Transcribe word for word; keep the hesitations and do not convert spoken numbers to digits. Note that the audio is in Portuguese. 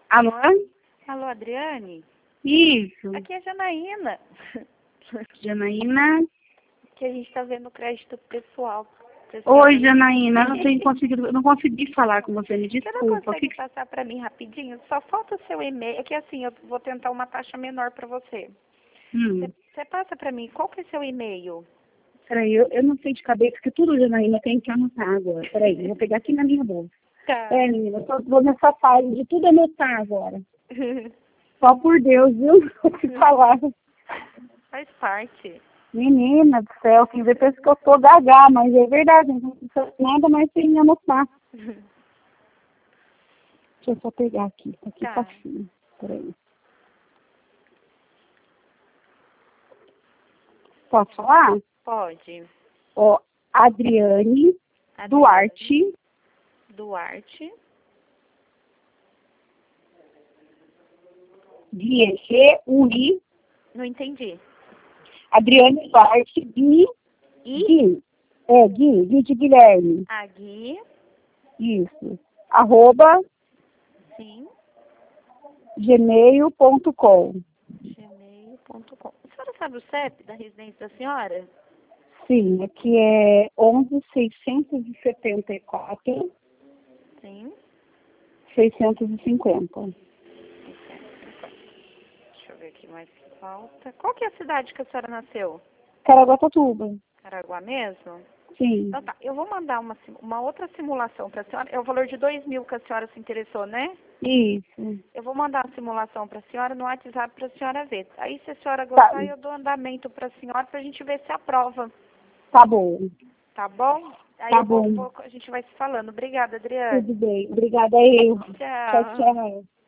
Alô? Alô, Adriane? Isso. Aqui é a Janaína. Janaína. Que a gente está vendo o crédito pessoal. pessoal Oi, Janaína. Eu não tenho conseguido, eu não consegui falar com você, me Você não desculpa. consegue Que... passar para mim rapidinho? Só falta o seu e-mail. É que assim, eu vou tentar uma taxa menor para você. Hum. Você, você passa para mim, qual que é seu e-mail? Peraí, eu, eu não sei de cabeça, porque tudo, Janaína, tem que anotar agora. Peraí, eu vou pegar aqui na minha bolsa. Tá. É, menina, eu tô, vou nessa fase de tudo anotar agora. Só por Deus, viu? Vou te falar. Faz parte. Menina do céu, quem vê pensa que eu tô gaga, mas é verdade, não precisa nada mais sem anotar. Deixa eu só pegar aqui, tá aqui Tá. facinho. Peraí. Posso falar? Pode. Ó, Adriane, Adriane Duarte, Duarte. G U I, Não entendi. Adriane Duarte, Gui, I? Gui, é, Gui, Gui de Guilherme, Agui. isso, arroba, Sim. gmail ponto com. gmail ponto com. A senhora sabe o C E P da residência da senhora? Sim, aqui é onze seiscentos e setenta e quatro, Sim. seiscentos e cinquenta. Deixa eu ver aqui mais que falta. Qual que é a cidade que a senhora nasceu? Caraguatatuba. Caraguá mesmo? Sim. Então tá, eu vou mandar uma, sim- uma outra simulação para a senhora. É o valor de dois mil que a senhora se interessou, né? Isso. Eu vou mandar a simulação para a senhora no WhatsApp para a senhora ver. Aí, se a senhora gostar, Tá, eu dou andamento para a senhora para a gente ver se aprova. tá bom. Tá bom? Aí Tá eu vou, bom. vou- a gente vai se falando. Obrigada, Adriane. Tudo bem. Obrigada eu. Tchau, Tchau. tchau.